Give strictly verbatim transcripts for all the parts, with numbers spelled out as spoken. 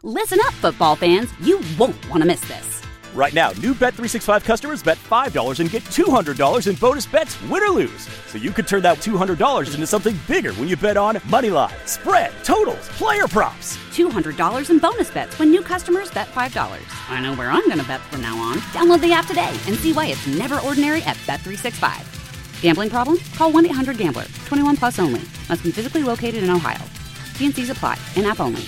Listen up, football fans. You won't want to miss this. Right now, new Bet three sixty-five customers bet five dollars and get two hundred dollars in bonus bets, win or lose. So you could turn that two hundred dollars into something bigger when you bet on money line, spread, totals, player props. two hundred dollars in bonus bets when new customers bet five dollars. I know where I'm going to bet from now on. Download the app today and see why it's never ordinary at Bet three sixty-five. Gambling problem? Call one eight hundred gambler. twenty-one plus only. Must be physically located in Ohio. T and C's apply. In-app only.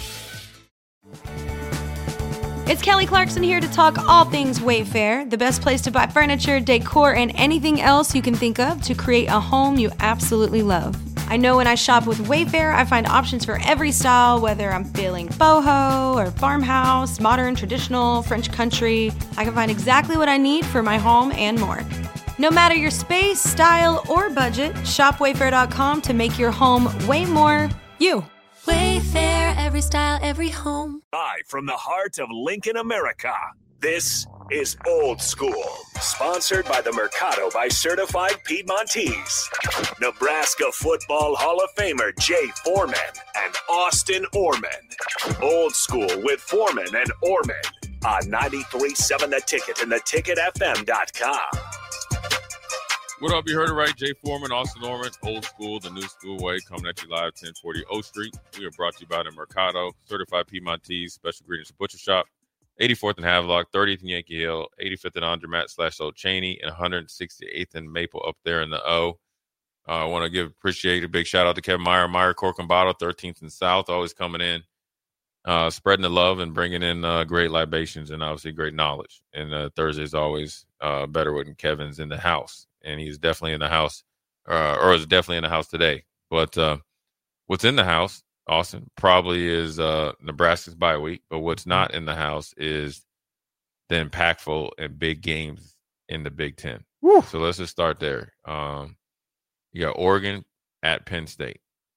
It's Kelly Clarkson here to talk all things Wayfair, the best place to buy furniture, decor, and anything else you can think of to create a home you absolutely love. I know when I shop with Wayfair, I find options for every style, whether I'm feeling boho or farmhouse, modern, traditional, French country. I can find exactly what I need for my home and more. No matter your space, style, or budget, shop wayfair dot com to make your home way more you. Wayfair, every style, every home. Live from the heart of Lincoln, America, this is Old School, sponsored by the Mercado by Certified Piedmontese. Nebraska Football Hall of Famer Jay Foreman and Austin Orman. Old School with Foreman and Orman on ninety-three point seven The Ticket and the ticket f m dot com. What up? You heard it right. Jay Foreman, Austin Norman, Old School, the new school way, coming at you live, ten forty O Street. We are brought to you by the Mercado, Certified Piedmontese, Special Ingredients Butcher Shop, eighty-fourth and Havelock, thirtieth and Yankee Hill, eighty-fifth and Andermatt slash Old Cheney, and one hundred sixty-eighth and Maple up there in the O. Uh, I want to give appreciate a big shout out to Kevin Meyer, Meyer Cork and Bottle, thirteenth and South, always coming in, uh, spreading the love and bringing in uh, great libations and obviously great knowledge. And uh, Thursday's always uh, better when Kevin's in the house. And he's definitely in the house, uh, or is definitely in the house today. But uh, what's in the house, Austin, probably is uh, Nebraska's bye week. But what's not in the house is the impactful and big games in the Big Ten. Woo. So let's just start there. Um, you got Oregon at Penn State.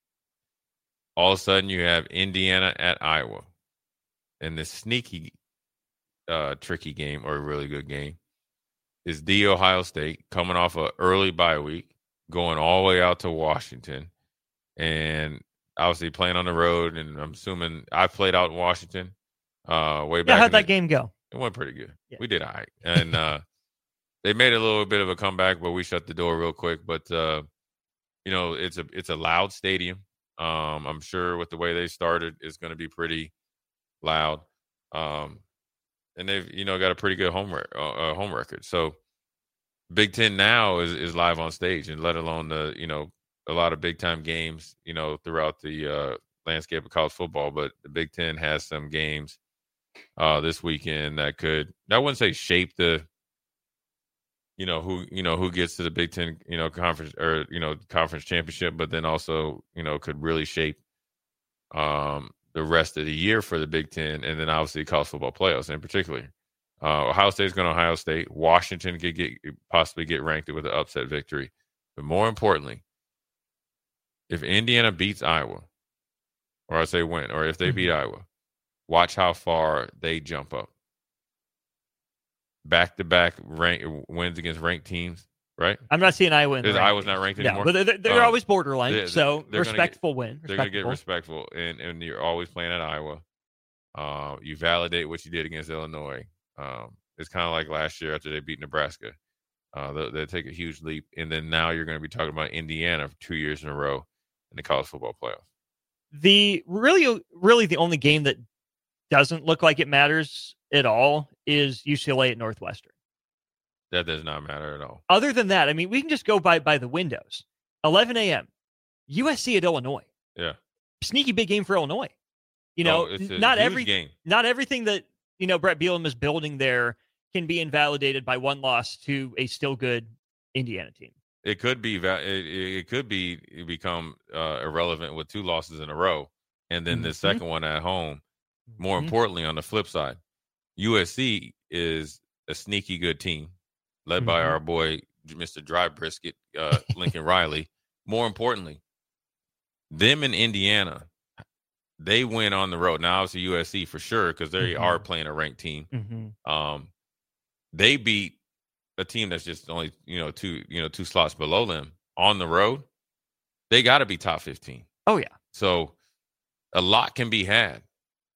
All of a sudden, you have Indiana at Iowa. And this sneaky, uh, tricky game, or a really good game, is the Ohio State coming off an early bye week, going all the way out to Washington, and obviously playing on the road. And I'm assuming I played out in Washington uh, way back. Yeah, how'd that the, game go? It went pretty good. Yeah. We did all right. And uh, they made a little bit of a comeback, but we shut the door real quick. But, uh, you know, it's a it's a loud stadium. Um, I'm sure with the way they started, it's going to be pretty loud. Um And they've, you know, got a pretty good home re- uh, home record. So Big Ten now is, is live on stage, and let alone the, you know, a lot of big time games, you know, throughout the uh, landscape of college football. But the Big Ten has some games uh, this weekend that could, I wouldn't say shape the, you know, who, you know, who gets to the Big Ten, you know, conference or, you know, conference championship, but then also, you know, could really shape um, the rest of the year for the Big Ten, and then obviously college football playoffs in particular. Uh, Ohio State's going to Ohio State. Washington could get possibly get ranked with an upset victory. But more importantly, if Indiana beats Iowa, or I say win, or if they beat Mm-hmm. Iowa, watch how far they jump up. Back-to-back rank wins against ranked teams, right? I'm not seeing Iowa in the Is rankings. Iowa's not ranked No, anymore? but they're, they're Um, always borderline, they- so they're gonna respectful get- win. They're going to get Respectable. respectful, and, and you're always playing at Iowa. Uh, you validate what you did against Illinois. Um, it's kind of like last year after they beat Nebraska. Uh, they, they take a huge leap, and then now you're going to be talking about Indiana for two years in a row in the college football playoffs. The really, really the only game that doesn't look like it matters at all is U C L A at Northwestern. That does not matter at all. Other than that, I mean, we can just go by by the windows. eleven a.m. U S C at Illinois. Yeah. Sneaky big game for Illinois. You know, Oh, it's a not huge every game. not everything that, you know, Brett Bielema is building there can be invalidated by one loss to a still good Indiana team. It could be va- it, it could be become uh, irrelevant with two losses in a row, and then the Mhm. second one at home. More Mhm. importantly, on the flip side, U S C is a sneaky good team, led by Mhm. our boy Mister Dry Brisket, uh, Lincoln Riley. More importantly, them in Indiana, they win on the road. Now, obviously, U S C for sure because they Mhm. are playing a ranked team. Mm-hmm. Um, they beat a team that's just only you know two you know two slots below them on the road. They got to be top fifteen. Oh yeah. So a lot can be had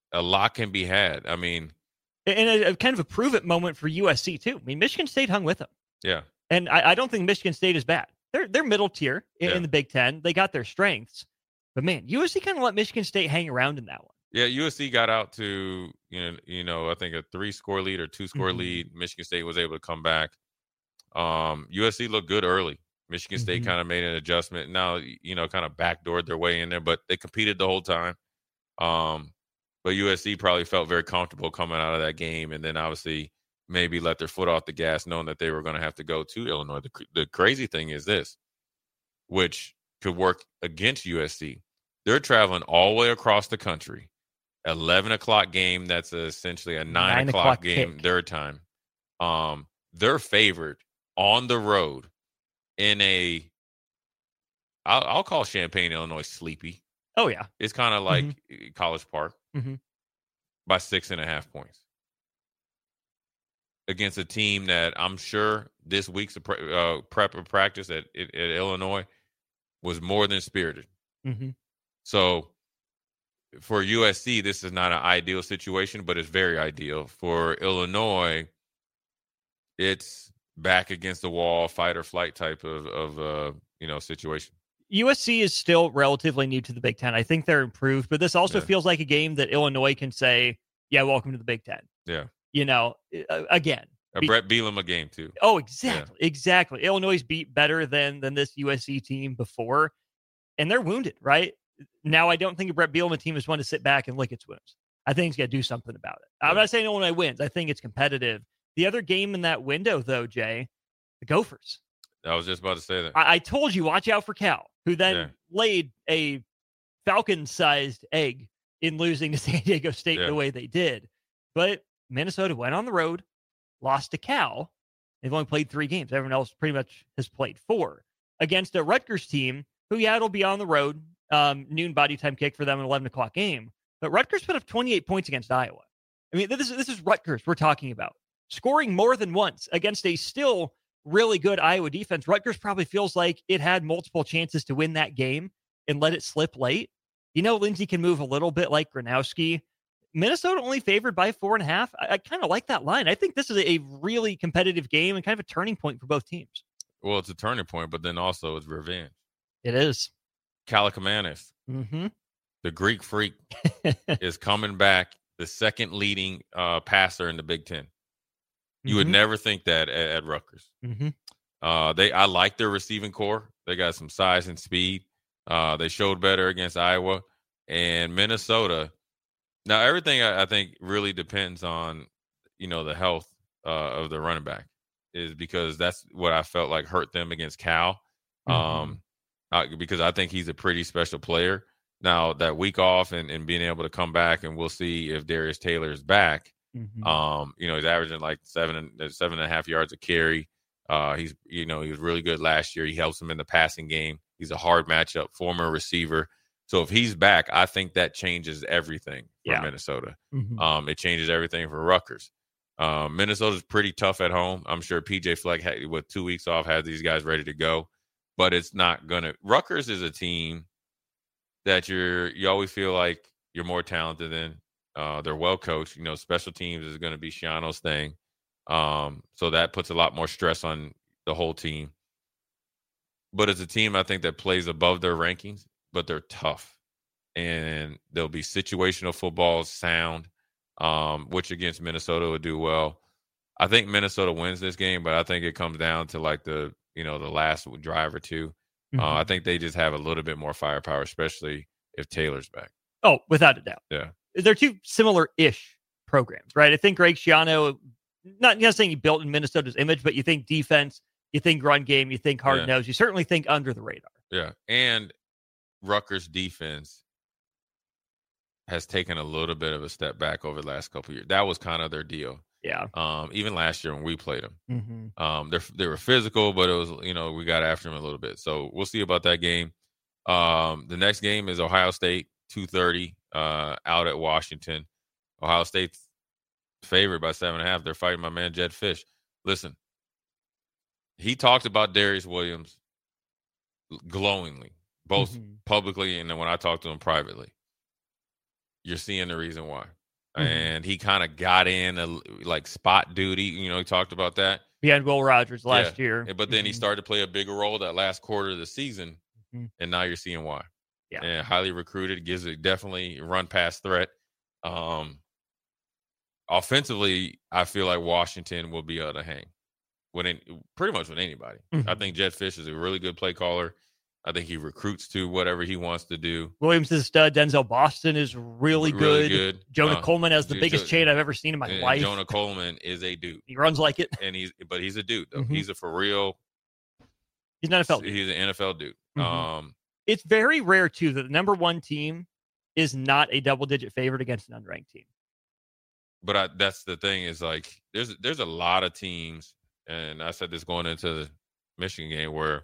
a lot can be had. I mean, and a, a kind of a prove it moment for U S C too. I mean, Michigan State hung with them. Yeah. And I, I don't think Michigan State is bad. They're they're middle tier in, Yeah. in the Big Ten. They got their strengths. But man, U S C kind of let Michigan State hang around in that one. Yeah, U S C got out to, you know, you know, I think a three-score lead or two-score Mhm. lead. Michigan State was able to come back. Um, U S C looked good early. Michigan State Mhm. kind of made an adjustment. Now, you know, kind of backdoored their way in there, but they competed the whole time. Um, but U S C probably felt very comfortable coming out of that game, and then obviously maybe let their foot off the gas, knowing that they were going to have to go to Illinois. The, cr- the crazy thing is this, which could work against U S C. They're traveling all the way across the country. eleven o'clock game. That's essentially a nine, Nine o'clock, o'clock game kick. their time. Um, they're favored on the road in a, I'll, I'll call Champaign, Illinois sleepy. Oh yeah. It's kind of like College Park Mhm. by six and a half points against a team that I'm sure this week's pre- uh, prep and practice at, at, at Illinois was more than spirited. Mm-hmm. So for U S C, this is not an ideal situation, but it's very ideal. For Illinois, it's back against the wall, fight or flight type of, of uh, you know, situation. U S C is still relatively new to the Big Ten. I think they're improved, but this also Yeah. feels like a game that Illinois can say, yeah, welcome to the Big Ten. Yeah. You know, uh, again. A Be- Brett Bielema game, too. Oh, exactly. Exactly. Illinois beat better than than this U S C team before, and they're wounded, right? Now, I don't think a Brett Bielema team is one to sit back and lick its wounds. I think he's got to do something about it. I'm Yeah. not saying Illinois wins. I think it's competitive. The other game in that window, though, Jay, the Gophers. I was just about to say that. I, I told you, watch out for Cal, who then Yeah. laid a Falcon-sized egg in losing to San Diego State Yeah. the way they did. But Minnesota went on the road, lost to Cal. They've only played three games. Everyone else pretty much has played four against a Rutgers team who, yeah, it'll be on the road. Um, noon body time kick for them, an eleven o'clock game. But Rutgers put up twenty-eight points against Iowa. I mean, this is, this is Rutgers we're talking about. Scoring more than once against a still really good Iowa defense. Rutgers probably feels like it had multiple chances to win that game and let it slip late. You know, Lindsey can move a little bit like Gronowski. Minnesota only favored by four and a half. I, I kind of like that line. I think this is a really competitive game and kind of a turning point for both teams. Well, it's a turning point, but then also it's revenge. It is. Kalakamanis, Mm-hmm. the Greek freak, is coming back, the second leading uh, passer in the Big Ten. You would never think that at, at Rutgers. Mm-hmm. Uh, they, I like their receiving core. They got some size and speed. Uh, they showed better against Iowa and Minnesota. Now, everything I, I think really depends on, you know, the health uh, of the running back, is because that's what I felt like hurt them against Cal. Mm-hmm. Um, uh, because I think he's a pretty special player. Now, that week off and, and being able to come back, and we'll see if Darius Taylor is back. Mm-hmm. Um, you know, he's averaging like seven, seven and a half yards a carry. Uh, he's, you know, he was really good last year. He helps him in the passing game. He's a hard matchup, former receiver. So if he's back, I think that changes everything for Yeah. Minnesota. Mm-hmm. Um, it changes everything for Rutgers. Um, Minnesota's pretty tough at home. I'm sure P J Fleck, had, with two weeks off, has these guys ready to go. But it's not gonna. Rutgers is a team that you're you always feel like you're more talented than. Uh, they're well coached. You know, special teams is going to be Shiano's thing. Um, so that puts a lot more stress on the whole team. But it's a team, I think, that plays above their rankings, but they're tough. And there'll be situational football, sound, um, which against Minnesota would do well. I think Minnesota wins this game, but I think it comes down to like the, you know, the last drive or two. Mm-hmm. Uh, I think they just have a little bit more firepower, especially if Taylor's back. Oh, without a doubt. Yeah. They're two similar-ish programs, right? I think Greg Schiano, not, not saying he built in Minnesota's image, but you think defense, you think run game, you think hard Yeah. nose, you certainly think under the radar. Yeah. And Rutgers defense has taken a little bit of a step back over the last couple of years. That was kind of their deal. Yeah. Um, even last year when we played them, Mm-hmm. um, they they were physical, but it was, you know, we got after them a little bit. So we'll see about that game. Um, the next game is Ohio State, two thirty, uh, out at Washington. Ohio State's favored by seven and a half. They're fighting my man Jed Fish. Listen, he talked about Darius Williams glowingly, both Mhm. publicly and then when I talked to him privately. You're seeing the reason why. Mm-hmm. And he kind of got in a, like spot duty. You know, he talked about that. Behind Will Rogers last yeah. year. But then mm-hmm. he started to play a bigger role that last quarter of the season. Mm-hmm. And now you're seeing why. Yeah. And highly recruited, gives it definitely run pass threat. Um, offensively, I feel like Washington will be able to hang with any, pretty much with anybody. Mm-hmm. I think Jedd Fisch is a really good play caller. I think he recruits to whatever he wants to do. Williams is a stud. Denzel Boston is really good. Really good. Jonah uh, Coleman has the J- biggest J- chain I've ever seen in my life. Jonah Coleman is a dude. He runs like it. And he's but he's a dude though. Mm-hmm. He's a for real. He's an N F L dude. He's an N F L dude. Mm-hmm. Um, it's very rare too that the number one team is not a double-digit favorite against an unranked team. But I, that's the thing is like there's there's a lot of teams, and I said this going into the Michigan game where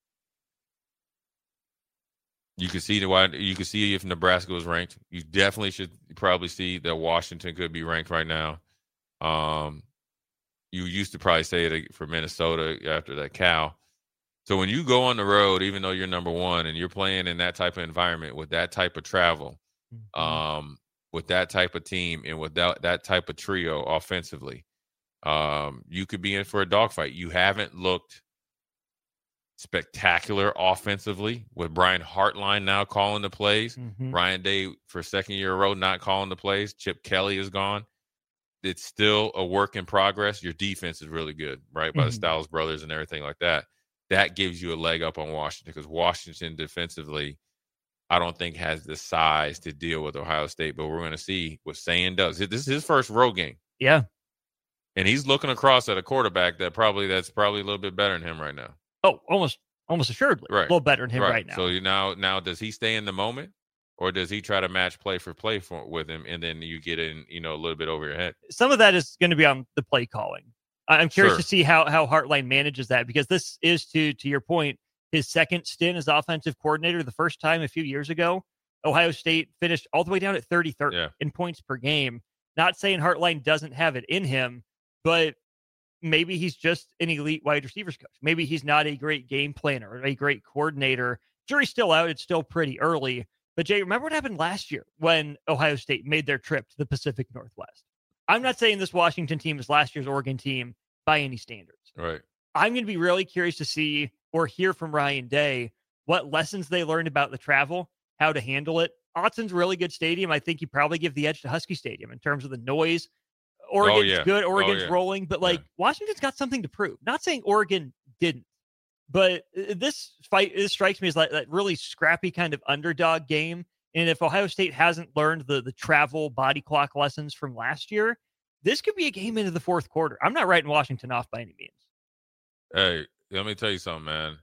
you could see the why you could see if Nebraska was ranked. You definitely should probably see that Washington could be ranked right now. Um, you used to probably say it for Minnesota after that Cal. So when you go on the road, even though you're number one and you're playing in that type of environment with that type of travel, mm-hmm. um, with that type of team and with that, that type of trio offensively, um, you could be in for a dogfight. You haven't looked spectacular offensively with Brian Hartline now calling the plays. Mm-hmm. Ryan Day for second year in a row not calling the plays. Chip Kelly is gone. It's still a work in progress. Your defense is really good, right? By mm-hmm. the Styles brothers and everything like that. That gives you a leg up on Washington because Washington defensively, I don't think has the size to deal with Ohio State. But we're going to see what Sayin does. This is his first road game. Yeah. And he's looking across at a quarterback that probably that's probably a little bit better than him right now. Oh, almost almost assuredly. Right. A little better than him right, right now. So you now now does he stay in the moment or does he try to match play for play for, with him and then you get in, you know, a little bit over your head? Some of that is going to be on the play calling. I'm curious sure. to see how how Hartline manages that because this is, to to your point, his second stint as offensive coordinator. The first time a few years ago, Ohio State finished all the way down at thirty-third yeah. in points per game. Not saying Hartline doesn't have it in him, but maybe he's just an elite wide receivers coach. Maybe he's not a great game planner or a great coordinator. Jury's still out. It's still pretty early. But Jay, remember what happened last year when Ohio State made their trip to the Pacific Northwest? I'm not saying this Washington team is last year's Oregon team by any standards. Right. I'm going to be really curious to see or hear from Ryan Day what lessons they learned about the travel, how to handle it. Autzen really good stadium. I think you probably give the edge to Husky Stadium in terms of the noise. Oregon's oh, yeah. good. Oregon's oh, yeah. rolling. But, like, yeah. Washington's got something to prove. Not saying Oregon didn't. But this fight, this strikes me as like that really scrappy kind of underdog game. And if Ohio State hasn't learned the the travel body clock lessons from last year, this could be a game into the fourth quarter. I'm not writing Washington off by any means. Hey, let me tell you something, man.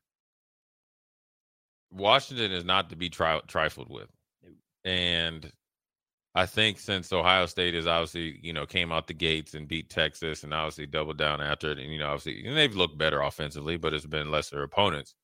Washington is not to be tri- trifled with. And I think since Ohio State is obviously, you know, came out the gates and beat Texas and obviously doubled down after it, and, you know, obviously and they've looked better offensively, but it's been lesser opponents.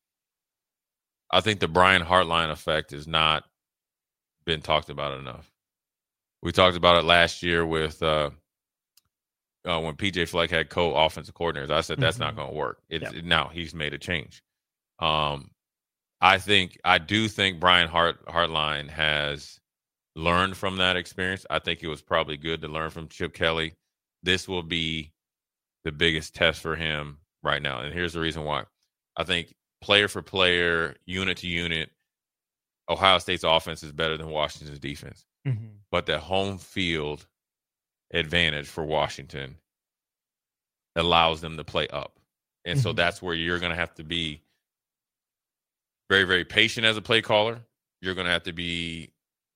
I think the Brian Hartline effect has not been talked about enough. We talked about it last year with uh, uh, when P J Fleck had co-offensive coordinators. I said that's mm-hmm. not going to work. It's yeah. Now he's made a change. Um, I think I do think Brian Hart Hartline has learned from that experience. I think it was probably good to learn from Chip Kelly. This will be the biggest test for him right now, and here's the reason why. I think player for player, unit to unit, Ohio State's offense is better than Washington's defense. Mm-hmm. But the home field advantage for Washington allows them to play up. And mm-hmm. so that's where you're going to have to be very, very patient as a play caller. You're going to have to be,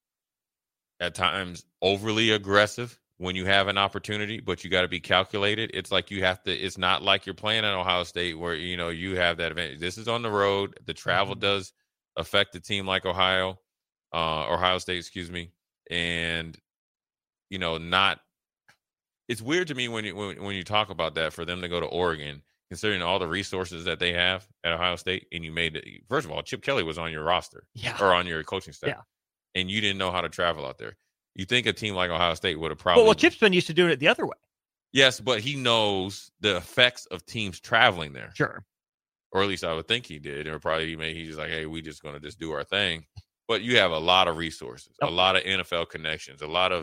at times, overly aggressive when you have an opportunity, but you got to be calculated. It's like you have to, it's not like you're playing at Ohio State where, you know, you have that advantage. This is on the road. The travel mm-hmm. does affect a team like Ohio, uh, Ohio State, excuse me. And, you know, not, it's weird to me when you, when, when you talk about that for them to go to Oregon, considering all the resources that they have at Ohio State. And you made it, first of all, Chip Kelly was on your roster yeah. or on your coaching staff. Yeah. And you didn't know how to travel out there. You think a team like Ohio State would have probably. Well, well, Chip's been used to doing it the other way. Yes, but he knows the effects of teams traveling there. Sure. Or at least I would think he did. Or probably he may, he's just like, hey, we just going to just do our thing. But you have a lot of resources, oh. a lot of N F L connections, a lot of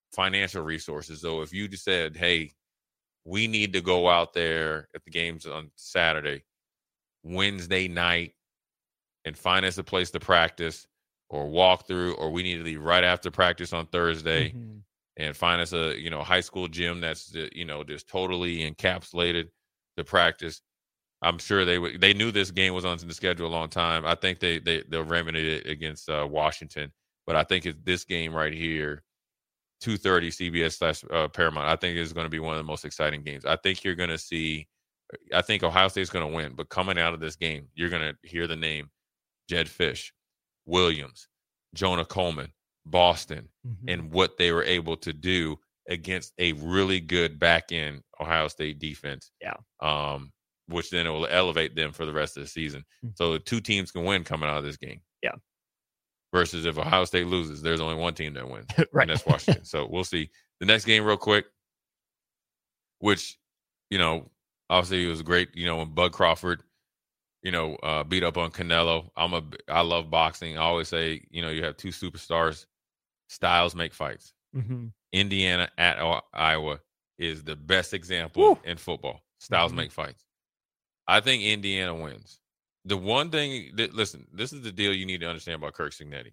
financial resources. So if you just said, hey, we need to go out there at the games on Saturday, Wednesday night, and find us a place to practice or walk through, or we need to leave right after practice on Thursday mm-hmm. and find us a, you know, high school gym that's, you know, just totally encapsulated to practice. I'm sure they would, they knew this game was on the schedule a long time. I think they, they, they'll remedy it against uh, Washington, but I think it's this game right here, two thirty C B S slash uh, Paramount. I think is going to be one of the most exciting games. I think you're going to see, I think Ohio State's going to win, but coming out of this game, you're going to hear the name Jedd Fisch, Williams, Jonah Coleman, Boston, mm-hmm. and what they were able to do against a really good back end Ohio State defense. Yeah. Um, which then it will elevate them for the rest of the season. Mm-hmm. So two teams can win coming out of this game. Yeah. Versus if Ohio State loses, there's only one team that wins. Right. And that's Washington. So we'll see. The next game real quick, which, you know, obviously it was great, you know, when Bud Crawford, you know, uh, beat up on Canelo. I'm a, I love boxing. I always say, you know, you have two superstars. Styles make fights. Mm-hmm. Indiana at Iowa is the best example Woo. in football. Styles mm-hmm. make fights. I think Indiana wins. The one thing that, listen, this is the deal you need to understand about Kirk Cignetti.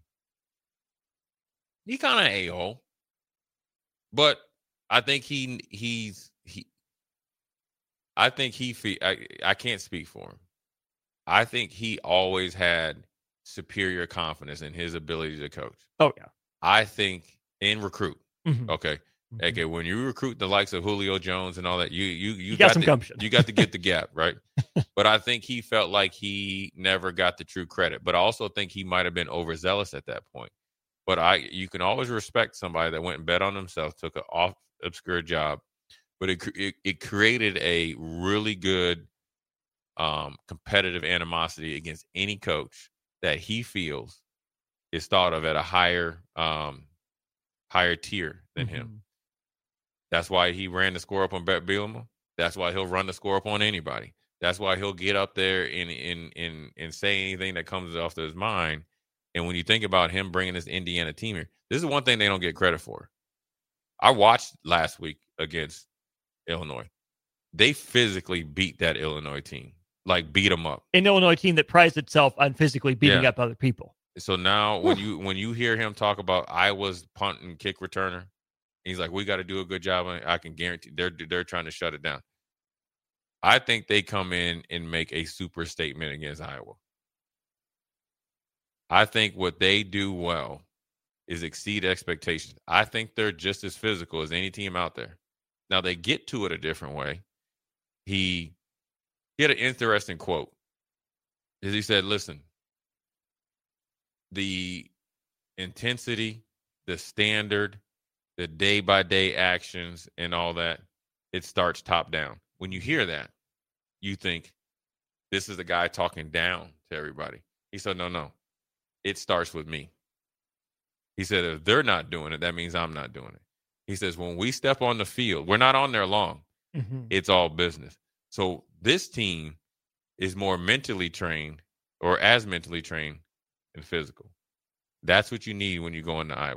He kind of a-hole, but I think he he's he. I think he. I, I can't speak for him. I think he always had superior confidence in his ability to coach. Oh, yeah. I think in recruit. Mm-hmm. Okay. Mm-hmm. Okay. When you recruit the likes of Julio Jones and all that, you you you, you got, got some to, gumption. You got to get the gap, right? But I think he felt like he never got the true credit. But I also think he might have been overzealous at that point. But I you can always respect somebody that went and bet on themselves, took an off obscure job, but it it, it created a really good um, competitive animosity against any coach that he feels is thought of at a higher um, higher tier than mm-hmm. him. That's why he ran the score up on Brett Bielema. That's why he'll run the score up on anybody. That's why he'll get up there and and and and say anything that comes off his mind. And when you think about him bringing this Indiana team here, this is one thing they don't get credit for. I watched last week against Illinois. They physically beat that Illinois team, like beat them up. An Illinois team that prides itself on physically beating yeah. up other people. So now when you when you hear him talk about Iowa's punt and kick returner, he's like, we got to do a good job. I can guarantee they're they're trying to shut it down. I think they come in and make a super statement against Iowa. I think what they do well is exceed expectations. I think they're just as physical as any team out there. Now, they get to it a different way. He, he had an interesting quote. As he said, listen, the intensity, the standard, the day-by-day actions and all that, it starts top down. When you hear that, you think this is the guy talking down to everybody. He said, no, no. It starts with me. He said, if they're not doing it, that means I'm not doing it. He says, when we step on the field, we're not on there long. Mm-hmm. It's all business. So this team is more mentally trained or as mentally trained and physical. That's what you need when you go into Iowa.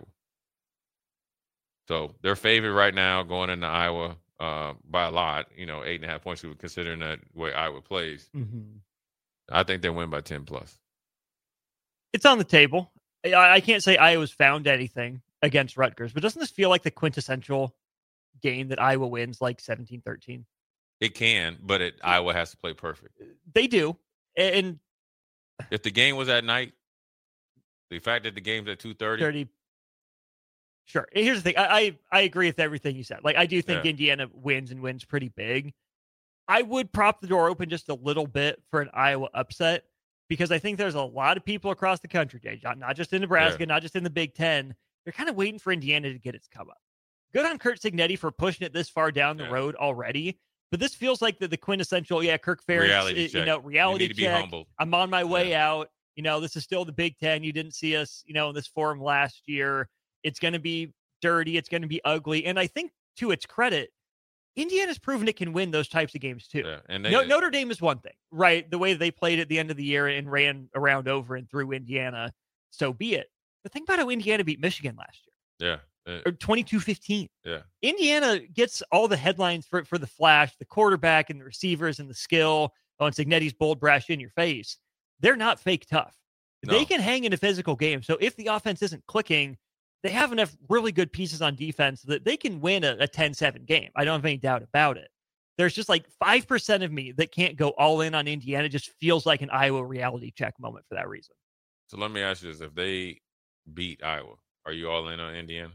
So their favorite right now going into Iowa uh, by a lot, you know, eight and a half points, considering that way Iowa plays. Mm-hmm. I think they win by ten plus. It's on the table. I, I can't say Iowa's found anything against Rutgers, but doesn't this feel like the quintessential game that Iowa wins, like seventeen thirteen? It can, but it, Iowa has to play perfect. They do. And if the game was at night, the fact that the game's at two thirty. Sure. Here's the thing. I, I, I agree with everything you said. Like, I do think yeah. Indiana wins and wins pretty big. I would prop the door open just a little bit for an Iowa upset, because I think there's a lot of people across the country, Jay, not just in Nebraska, yeah. not just in the Big Ten. They're kind of waiting for Indiana to get its come up. Good on Curt Cignetti for pushing it this far down the yeah. road already. But this feels like the, the quintessential, yeah, Kirk Ferentz, reality you know, reality you need to check. Be humbled. I'm on my way yeah. out. You know, this is still the Big Ten. You didn't see us, you know, in this forum last year. It's going to be dirty. It's going to be ugly. And I think, to its credit, Indiana's proven it can win those types of games too. Yeah, and they, no, Notre Dame is one thing, right? The way they played at the end of the year and ran around over and through Indiana, so be it. But think about how Indiana beat Michigan last year. Yeah, Uh, or twenty-two fifteen. Yeah. Indiana gets all the headlines for, for the flash, the quarterback and the receivers and the skill. Oh, and Cignetti's bold brash in your face. They're not fake tough. No. They can hang in a physical game. So if the offense isn't clicking, they have enough really good pieces on defense that they can win a, a ten seven game. I don't have any doubt about it. There's just like five percent of me that can't go all in on Indiana. It just feels like an Iowa reality check moment for that reason. So let me ask you this. If they beat Iowa, are you all in on Indiana?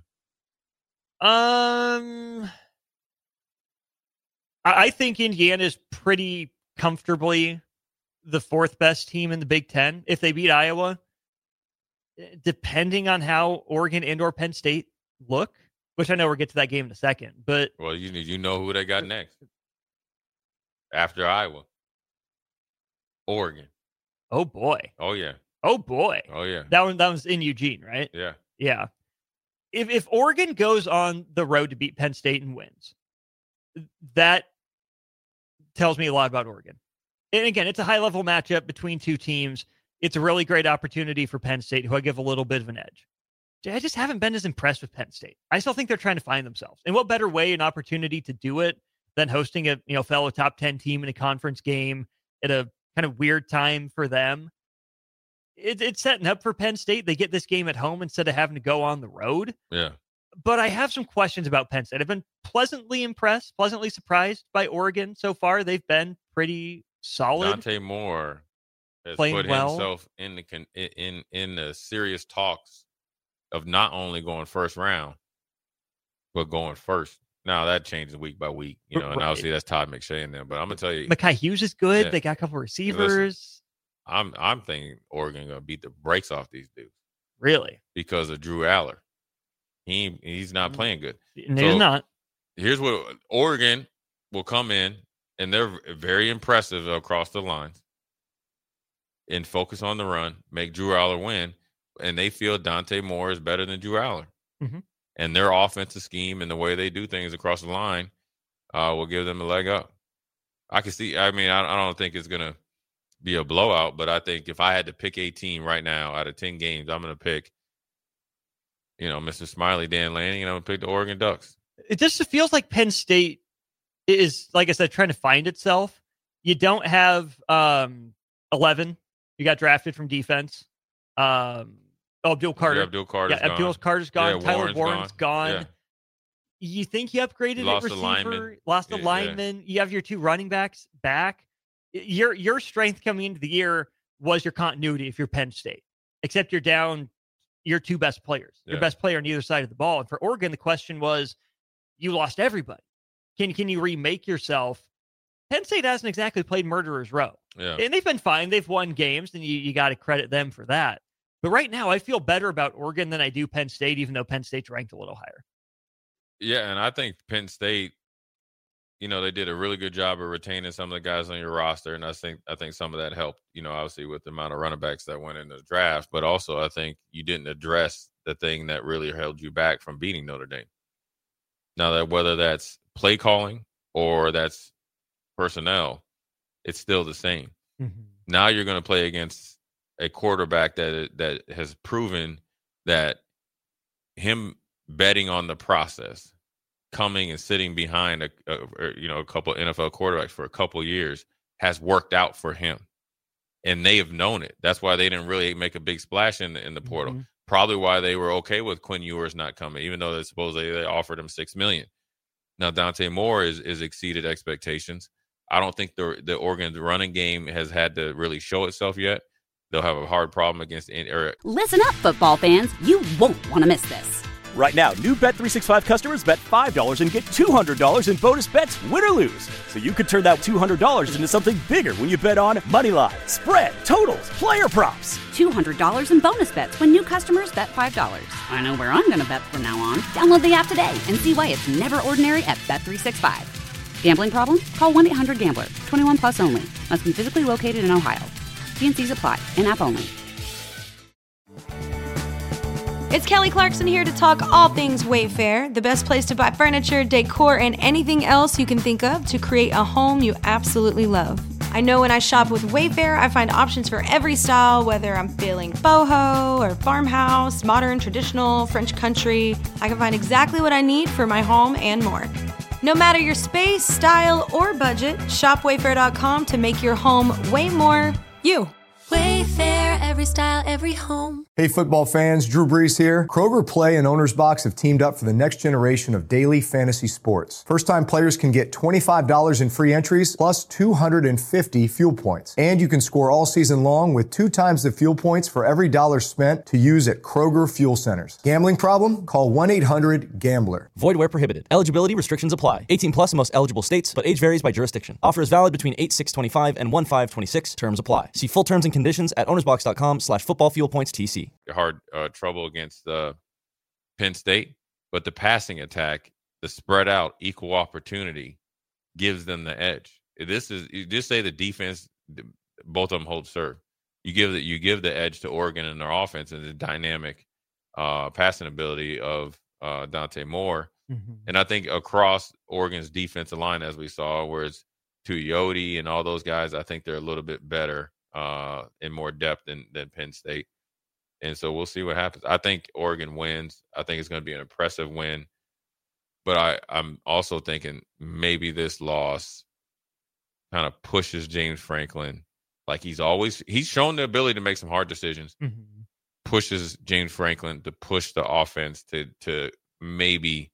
Um, I, I think Indiana is pretty comfortably the fourth best team in the Big Ten. If they beat Iowa, depending on how Oregon and or Penn State look, which I know we'll get to that game in a second, but Well, you you know who they got next after Iowa. Oregon. oh boy, Oh yeah. oh boy, Oh yeah. that one that was in Eugene, right? Yeah. Yeah. If if Oregon goes on the road to beat Penn State and wins, that tells me a lot about Oregon. And again, it's a high level matchup between two teams. It's a really great opportunity for Penn State, who I give a little bit of an edge. I just haven't been as impressed with Penn State. I still think they're trying to find themselves. And what better way, an opportunity to do it than hosting a you know fellow top ten team in a conference game at a kind of weird time for them? It, it's setting up for Penn State. They get this game at home instead of having to go on the road. Yeah. But I have some questions about Penn State. I've been pleasantly impressed, pleasantly surprised by Oregon so far. They've been pretty solid. Dante Moore has Playing put well. himself in the con- in in the serious talks of not only going first round, but going first. Now that changes week by week, you know, and Right. obviously that's Todd McShay in there. But I'm gonna tell you, Mekhi Hughes is good. Yeah. They got a couple of receivers. I'm I'm thinking Oregon gonna beat the brakes off these dudes Really? because of Drew Aller. He he's not Mm. playing good. And So- he's not. Here's what Oregon will come in, and they're very impressive across the lines and focus on the run, make Drew Aller win, and they feel Dante Moore is better than Drew Aller. Mhm. And their offensive scheme and the way they do things across the line uh, will give them a leg up. I can see, I mean, I, I don't think it's going to be a blowout, but I think if I had to pick a team right now out of ten games, I'm going to pick, you know, Mister Smiley, Dan Lanning, and I'm going to pick the Oregon Ducks. It just feels like Penn State is, like I said, trying to find itself. You don't have um, eleven. You got drafted from defense. Um, oh, Abdul Carter. Yeah, Abdul Carter's yeah, gone. Abdul Carter's gone. Yeah, Tyler Warren's Warren's gone. gone. You think you upgraded Lost at a receiver, lineman. lost a Yeah, yeah. lineman. You have your two running backs back. Your your strength coming into the year was your continuity if you're Penn State, except you're down your two best players, your Yeah. best player on either side of the ball. And for Oregon, the question was, you lost everybody. Can can you remake yourself? Penn State hasn't exactly played murderer's row. Yeah. And they've been fine. They've won games, and you, you got to credit them for that. But right now, I feel better about Oregon than I do Penn State, even though Penn State's ranked a little higher. Yeah, and I think Penn State, you know, they did a really good job of retaining some of the guys on your roster, and I think I think some of that helped, you know, obviously with the amount of running backs that went in the draft, but also I think you didn't address the thing that really held you back from beating Notre Dame. Now, that whether that's play calling or that's personnel, it's still the same. Mm-hmm. Now you're going to play against a quarterback that that has proven that him betting on the process, coming and sitting behind a, a you know a couple N F L quarterbacks for a couple years has worked out for him, and they have known it. That's why they didn't really make a big splash in the, in the portal. Mm-hmm. Probably why they were okay with Quinn Ewers not coming, even though they supposedly they offered him six million. Now Dante Moore is is exceeded expectations. I don't think the the Oregon's running game has had to really show itself yet. They'll have a hard problem against or, Listen up, football fans. You won't want to miss this. Right now, new Bet three sixty-five customers bet five dollars and get two hundred dollars in bonus bets, win or lose. So you could turn that two hundred dollars into something bigger when you bet on Moneyline, spread, totals, player props. two hundred dollars in bonus bets when new customers bet five dollars. I know where I'm going to bet from now on. Download the app today and see why it's never ordinary at Bet three sixty-five. Gambling problem? Call one eight hundred gambler. twenty-one plus only. Must be physically located in Ohio. T and C's apply. In-app only. It's Kelly Clarkson here to talk all things Wayfair, the best place to buy furniture, decor, and anything else you can think of to create a home you absolutely love. I know when I shop with Wayfair, I find options for every style, whether I'm feeling boho or farmhouse, modern, traditional, French country. I can find exactly what I need for my home and more. No matter your space, style, or budget, shop wayfair dot com to make your home way more you. Wayfair, every style, every home. Hey football fans, Drew Brees here. Kroger Play and Owner's Box have teamed up for the next generation of daily fantasy sports. First-time players can get twenty-five dollars in free entries plus two hundred fifty fuel points. And you can score all season long with two times the fuel points for every dollar spent to use at Kroger fuel centers. Gambling problem? Call one eight hundred gambler. Void where prohibited. Eligibility restrictions apply. eighteen plus in most eligible states, but age varies by jurisdiction. Offer is valid between eight six twenty-five and one five twenty-six. Terms apply. See full terms and conditions at ownersbox.com slash football fuel points TC. Hard uh, trouble against uh, Penn State, but the passing attack, the spread out, equal opportunity gives them the edge. This is you just say the defense, both of them hold serve. You give the you give the edge to Oregon and their offense and the dynamic uh, passing ability of uh, Dante Moore, mm-hmm. and I think across Oregon's defensive line, as we saw, where it's Tuioti and all those guys, I think they're a little bit better uh, in more depth than than Penn State. And so we'll see what happens. I think Oregon wins. I think it's going to be an impressive win. But I, I'm also thinking maybe this loss kind of pushes James Franklin. Like he's always – he's shown the ability to make some hard decisions. Mm-hmm. Pushes James Franklin to push the offense to to maybe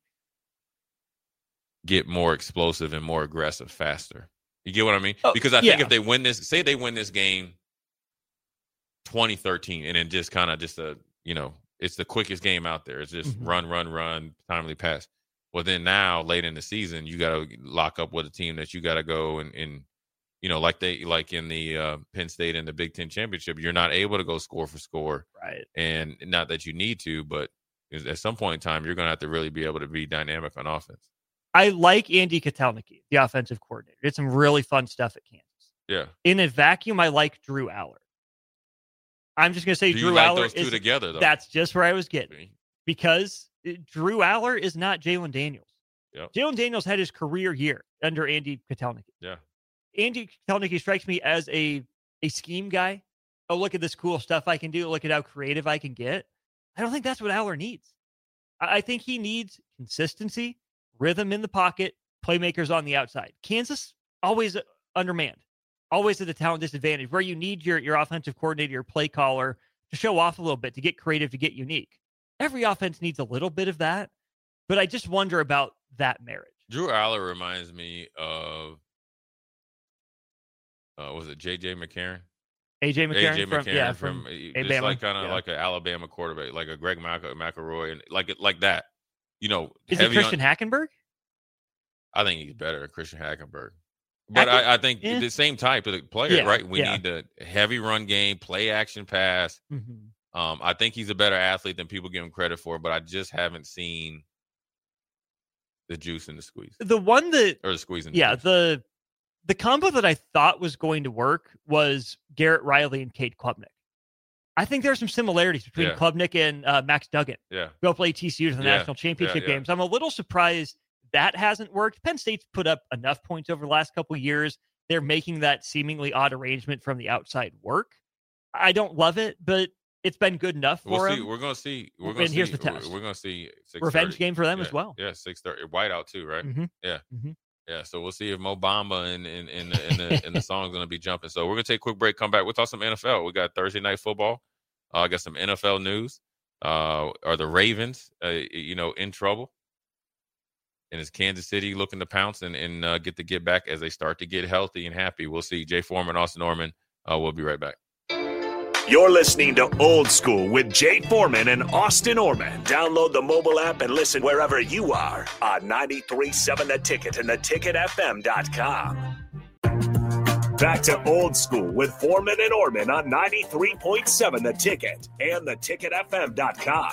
get more explosive and more aggressive faster. You get what I mean? Oh, because I yeah. think if they win this – say they win this game – twenty thirteen, and then just kind of just a, you know, it's the quickest game out there. It's just mm-hmm. run, run, run, timely pass. Well, then now late in the season, you got to lock up with a team that you got to go and, and, you know, like they, like in the uh, Penn State and the Big Ten championship, you're not able to go score for score. Right. And not that you need to, but at some point in time, you're going to have to really be able to be dynamic on offense. I like Andy Kotelnicki, the offensive coordinator. Did some really fun stuff at Kansas. Yeah. In a vacuum, I like Drew Aller. I'm just going to say Do Drew you like Aller those two is together, though? That's just where I was getting, because Drew Aller is not Jalen Daniels. Yep. Jalen Daniels had his career year under Andy Kotelnicki. Yeah. Andy Kotelnicki strikes me as a a scheme guy. Oh, look at this cool stuff I can do. Look at how creative I can get. I don't think that's what Aller needs. I, I think he needs consistency, rhythm in the pocket, playmakers on the outside. Kansas always undermanned. Always at the talent disadvantage, where you need your, your offensive coordinator, your play caller to show off a little bit, to get creative, to get unique. Every offense needs a little bit of that, but I just wonder about that marriage. Drew Aller reminds me of, uh, was it J J McCarron? A J McCarron, A J from, McCarron yeah, from, from just Alabama. like kind of yeah. like an Alabama quarterback, like a Greg Mc, McElroy, and like like that. You know, is it Christian on, Hackenberg? I think he's better than Christian Hackenberg. But I, I think yeah. the same type of player, yeah, right? We yeah. need the heavy run game, play action pass. Mm-hmm. Um, I think he's a better athlete than people give him credit for, but I just haven't seen the juice in the squeeze. The one that or the squeeze in the yeah, juice. the the combo that I thought was going to work was Garrett Riley and Cade Klubnik. I think there's some similarities between yeah. Klubnik and uh, Max Duggan. Yeah, both play T C U to the yeah. national championship yeah, yeah. games. I'm a little surprised that hasn't worked. Penn State's put up enough points over the last couple of years. They're making that seemingly odd arrangement from the outside work. I don't love it, but it's been good enough for we'll them. See. We're going to see. We're going and to see. here's the test. We're, we're going to see revenge game for them yeah. as well. Yeah, six thirty. Whiteout too, right? Mm-hmm. Yeah, mm-hmm. yeah. So we'll see if Mo Bamba and and and the, and the, and the song's going to be jumping. So we're going to take a quick break. Come back. We'll talk some N F L. We got Thursday night football. I uh, got some N F L news. Uh, are the Ravens, uh, you know, in trouble? And is Kansas City looking to pounce and, and uh, get the get back as they start to get healthy and happy? We'll see. Jay Foreman, Austin Norman. Uh, we'll be right back. You're listening to Old School with Jay Foreman and Austin Orman. Download the mobile app and listen wherever you are on ninety-three point seven The Ticket and the ticket f m dot com. Back to Old School with Foreman and Orman on ninety-three point seven The Ticket and the ticket f m dot com.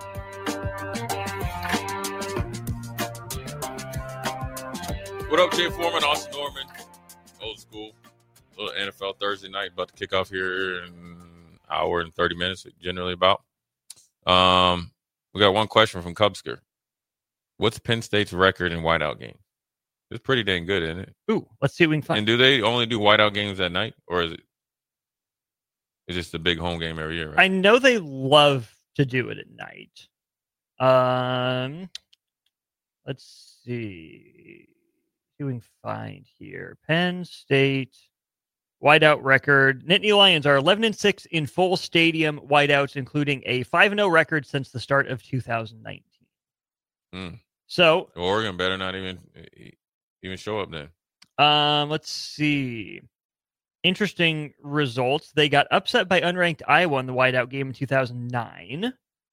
What up, Jay Foreman, Austin Norman, Old School, a little N F L Thursday night, about to kick off here in an hour and thirty minutes, generally about. Um, we got one question from Cubsker. What's Penn State's record in whiteout game? It's pretty dang good, isn't it? Ooh, let's see what we can find. And do they only do whiteout games at night, or is it it's just a big home game every year? Right? I know they love to do it at night. Um, let's see. See what we can find here. Penn State whiteout record. Nittany Lions are eleven and six in full stadium whiteouts, including a five and oh record since the start of two thousand nineteen. Mm. So Oregon better not even even show up then. Um, let's see. Interesting results. They got upset by unranked Iowa in the whiteout game in two thousand nine.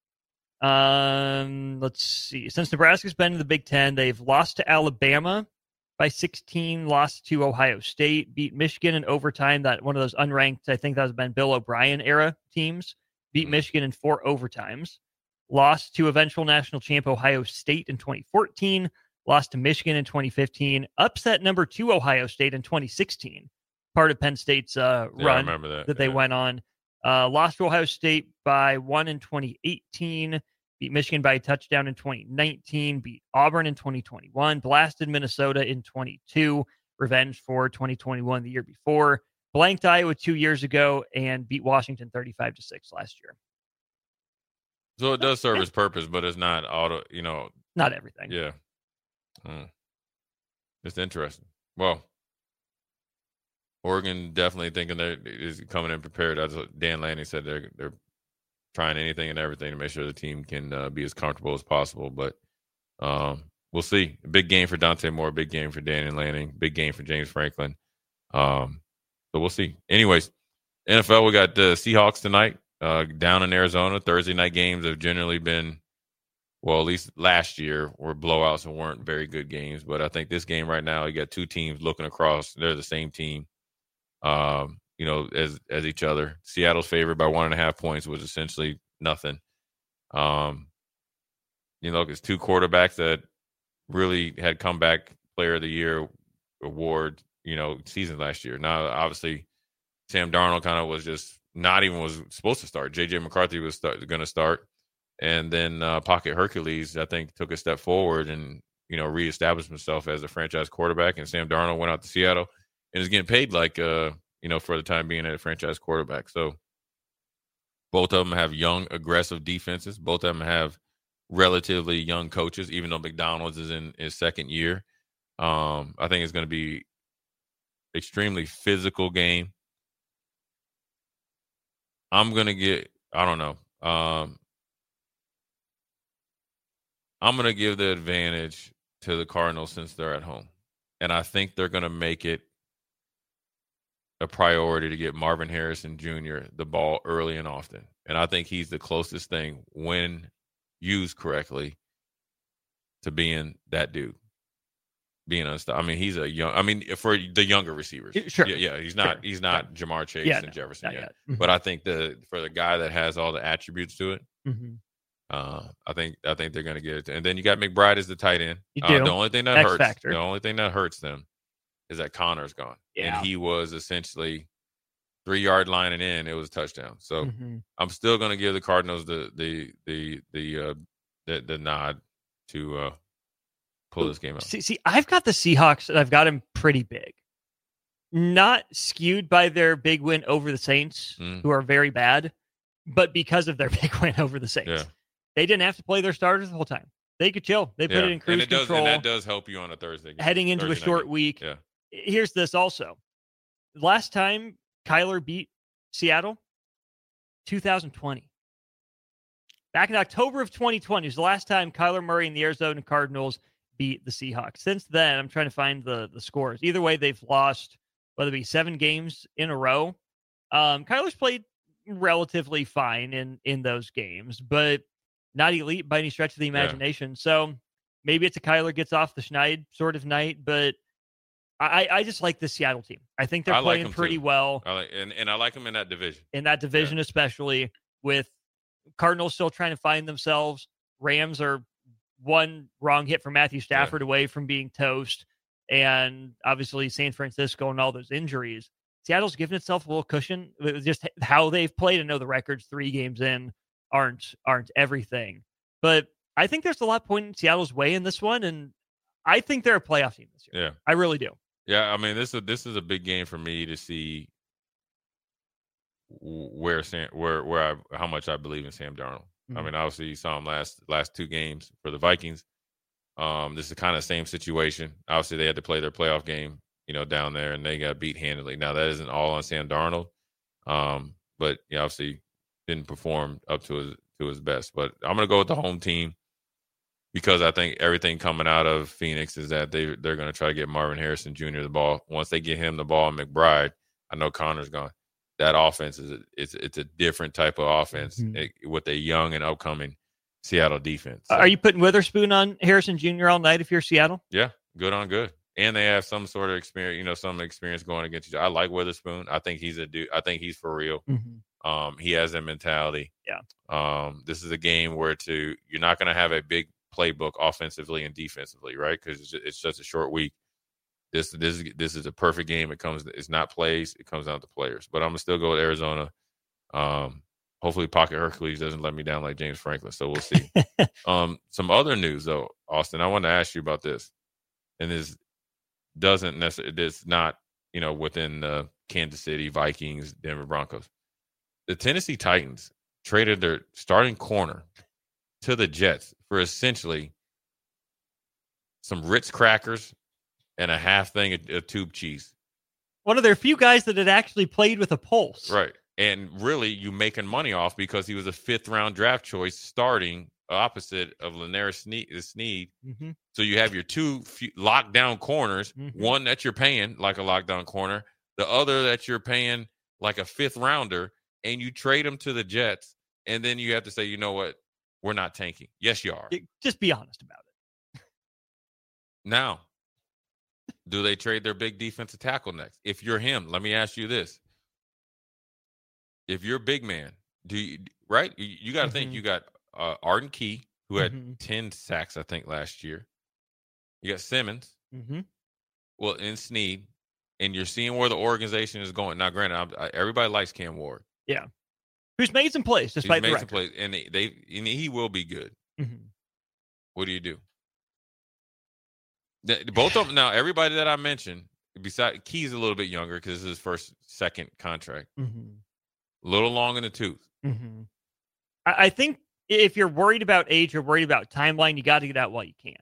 Um, let's see. Since Nebraska's been in the Big Ten, they've lost to Alabama by sixteen, lost to Ohio State, beat Michigan in overtime. That one of those unranked, I think that has been Bill O'Brien era teams, beat mm-hmm. Michigan in four overtimes, lost to eventual national champ Ohio State in twenty fourteen, lost to Michigan in twenty fifteen, upset number two Ohio State in twenty sixteen, part of Penn State's uh, yeah, run I remember that, that yeah. they went on. Uh, lost to Ohio State by one in twenty eighteen, beat Michigan by a touchdown in twenty nineteen, beat Auburn in twenty twenty-one, blasted Minnesota in twenty-two, revenge for twenty twenty-one the year before, blanked Iowa two years ago, and beat Washington thirty-five to six last year. So it does serve its purpose, but it's not auto, you know. Not everything. Yeah. Mm. It's interesting. Well, Oregon definitely thinking they're is coming in prepared. As Dan Lanning said, they're they're trying anything and everything to make sure the team can uh, be as comfortable as possible. But um, we'll see. A big game for Dante Moore, big game for Dan Lanning, big game for James Franklin. Um, so we'll see. Anyways, N F L, we got the Seahawks tonight uh, down in Arizona. Thursday night games have generally been, well, at least last year, were blowouts and weren't very good games. But I think this game right now, you got two teams looking across. They're the same team. Um, you know, as as each other. Seattle's favored by one and a half points was essentially nothing. Um, you know, it's two quarterbacks that really had comeback player of the year award, you know, season last year. Now, obviously, Sam Darnold kind of was just not even was supposed to start. J J McCarthy was start, going to start. And then uh, Pocket Hercules, I think, took a step forward and, you know, reestablished himself as a franchise quarterback. And Sam Darnold went out to Seattle and is getting paid like, uh, you know, for the time being at a franchise quarterback. So both of them have young, aggressive defenses. Both of them have relatively young coaches, even though McDonald's is in his second year. Um, I think it's going to be extremely physical game. I'm going to get, I don't know. Um, I'm going to give the advantage to the Cardinals since they're at home. And I think they're going to make it a priority to get Marvin Harrison Junior the ball early and often. And I think he's the closest thing, when used correctly, to being that dude. Being unstoppable. I mean, he's a young, I mean, for the younger receivers. Sure. Yeah, yeah he's not, sure. he's not Jamar Chase yeah, and no, Jefferson yet. yet. Mm-hmm. But I think the, for the guy that has all the attributes to it, mm-hmm. Uh, I think I think they're going to get it. And then you got McBride as the tight end. You uh, do. The only thing that X hurts, factor. the only thing that hurts them, is that Connor's gone. Yeah. And he was essentially three yard line and in. It was a touchdown. So mm-hmm. I'm still going to give the Cardinals the the the the uh, the, the nod to uh, pull this game out. See, see, I've got the Seahawks, and I've got them pretty big. Not skewed by their big win over the Saints, mm. who are very bad, but because of their big win over the Saints. Yeah. They didn't have to play their starters the whole time. They could chill. They put yeah. it in cruise and it does, control. And that does help you on a Thursday game. Heading into Thursday a short game. week. Yeah. Here's this also. Last time Kyler beat Seattle, two thousand twenty. Back in October of twenty twenty was the last time Kyler Murray and the Arizona Cardinals beat the Seahawks. Since then, I'm trying to find the, the scores. Either way, they've lost, whether it be seven games in a row. Um, Kyler's played relatively fine in, in those games, but not elite by any stretch of the imagination. Yeah. So maybe it's a Kyler gets off the schneid sort of night, but I, I just like the Seattle team. I think they're I playing like pretty too. well. I like, and, and I like them in that division. In that division, yeah. especially with Cardinals still trying to find themselves. Rams are one wrong hit from Matthew Stafford yeah. away from being toast. And obviously San Francisco and all those injuries. Seattle's given itself a little cushion. Just how they've played. I know the records three games in aren't aren't everything. But I think there's a lot pointing Seattle's way in this one. And I think they're a playoff team this year. Yeah. I really do. Yeah, I mean, this is this is a big game for me to see where Sam, where where I how much I believe in Sam Darnold. Mm-hmm. I mean, obviously you saw him last last two games for the Vikings. Um, this is kind of the same situation. Obviously, they had to play their playoff game, you know, down there, and they got beat handily. Now that isn't all on Sam Darnold, um, but you know, obviously didn't perform up to his to his best. But I'm gonna go with the home team, because I think everything coming out of Phoenix is that they, they're going to try to get Marvin Harrison Junior the ball. Once they get him the ball and McBride, I know Connor's gone. That offense is a, it's, it's a different type of offense mm-hmm. it, with a young and upcoming Seattle defense. So, are you putting Witherspoon on Harrison Junior all night if you're Seattle? Yeah, good on good. And they have some sort of experience, you know, some experience going against each other. I like Witherspoon. I think he's a dude. I think he's for real. Mm-hmm. Um, he has that mentality. Yeah. Um, this is a game where to you're not going to have a big playbook offensively and defensively, right? Because it's, it's just a short week. This this this is a perfect game. It comes. It's not plays. It comes down to players. But I'm gonna still go with Arizona. Um, hopefully, Pocket Hercules doesn't let me down like James Franklin. So we'll see. um, some other news though, Austin. I want to ask you about this, and this doesn't necessarily. It's not you know within the Kansas City Vikings, Denver Broncos. The Tennessee Titans traded their starting corner to the Jets for essentially some Ritz crackers and a half thing of, of tube cheese. One of their few guys that had actually played with a pulse. Right. And really, you making money off because he was a fifth-round draft choice starting opposite of Lanier Sneed. Sneed. Mm-hmm. So you have your two f- lockdown corners, mm-hmm. one that you're paying like a lockdown corner, the other that you're paying like a fifth-rounder, and you trade them to the Jets, and then you have to say, you know what? We're not tanking. Yes, you are. Just be honest about it. Now, do they trade their big defensive tackle next? If you're him, let me ask you this. If you're a big man, do you, right? You, you got to mm-hmm. think you got uh, Arden Key, who had mm-hmm. ten sacks, I think, last year. You got Simmons. Mm-hmm. Well, and Sneed. And you're seeing where the organization is going. Now, granted, I, I, everybody likes Cam Ward. Yeah. Who's made some plays despite He's made the some plays, and they, they and he will be good. Mm-hmm. What do you do? The, both of them now. Everybody that I mentioned, besides Key's a little bit younger because this is his first, second contract. Mm-hmm. A little long in the tooth. Mm-hmm. I, I think if you're worried about age or worried about timeline, you got to get out while you can.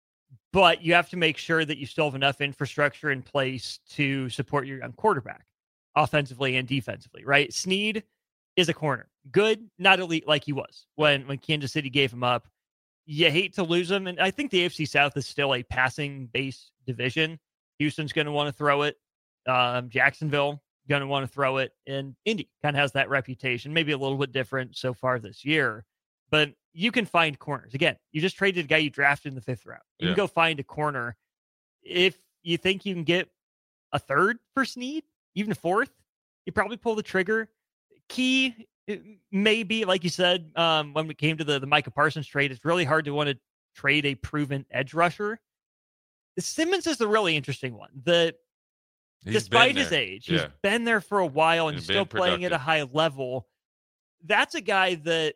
But you have to make sure that you still have enough infrastructure in place to support your young quarterback, offensively and defensively. Right? Sneed is a corner. Good, not elite like he was when, when Kansas City gave him up. You hate to lose him. And I think the A F C South is still a passing-based division. Houston's going to want to throw it. Um, Jacksonville going to want to throw it. And Indy kind of has that reputation, maybe a little bit different so far this year. But you can find corners. Again, you just traded a guy you drafted in the fifth round. You yeah. can go find a corner. If you think you can get a third for Sneed, even a fourth, you probably pull the trigger. Key, maybe, like you said, um, when we came to the, the Micah Parsons trade, it's really hard to want to trade a proven edge rusher. Simmons is the really interesting one. The he's despite his age, yeah. he's been there for a while and he's still playing at a high level. That's a guy that